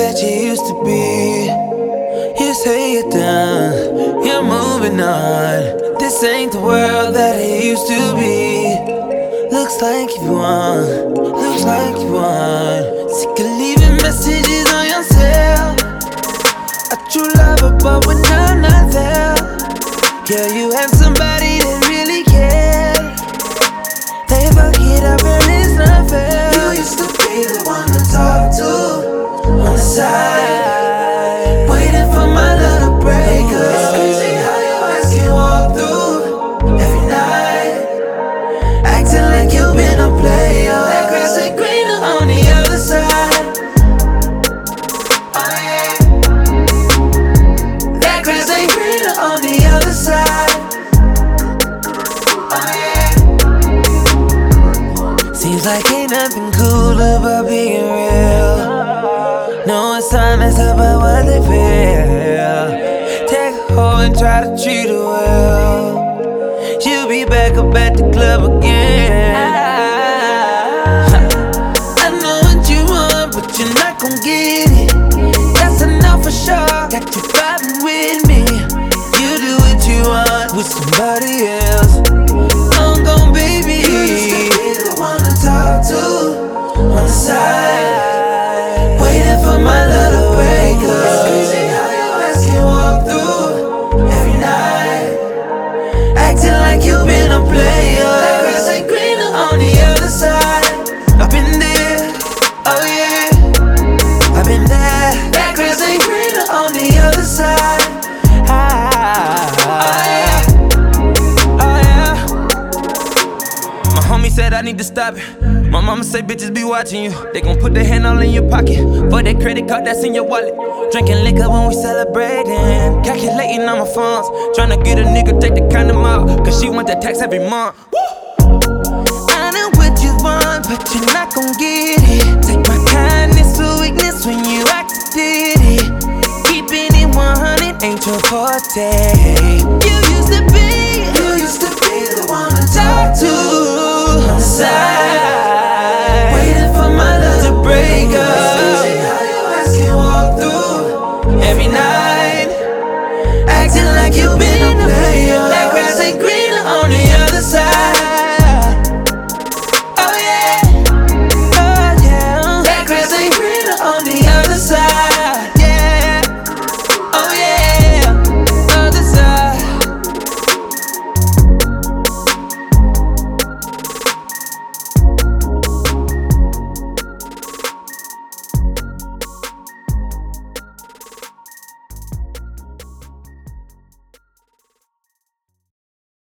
that you used to be. You say you're done, you're moving on. This ain't the world that it used to be. Looks like you won, looks like you won. Sick of leaving messages on your cell. A true lover, but when I'm not there. Yeah, you had somebody that really cared. They fuck it up and it's not fair. You used to be the one to talk to on the side, waiting for my love to break up. It's crazy how your ass can walk through every night, acting like you've been a player. That grass ain't greener on the other side. Oh yeah, that grass ain't greener on the other side. Oh yeah. Seems like ain't nothing cool about being real. No, it's honest about what they feel. Take a hoe and try to treat her well. She'll be back up at the club again. I know what you want, but you're not gon' get it. That's enough for sure. Got you vibing with me. You do what you want with somebody else. I'm gon' baby. You used to be the one to talk to on the side, waiting for my love to break up. It's crazy how your ass can walk through every night, acting like you've been a player. That grass ain't greener on the other side. I've been there, oh yeah, I've been there. That grass ain't greener on the other side. Oh yeah, oh yeah. My homie said I need to stop it. My mama say bitches be watching you. They gon' put their hand all in your pocket for that credit card that's in your wallet. Drinking liquor when we celebrating, calculating on my funds, tryna get a nigga take the condom out, cause she want that tax every month. I know what you want, but you're not gon' get it. Take my kindness for weakness when you acted it. Keeping it 100 ain't your forte. You used to be the one to talk to on the side, waiting for my love to break up. It's crazy how your ass can walk through every night.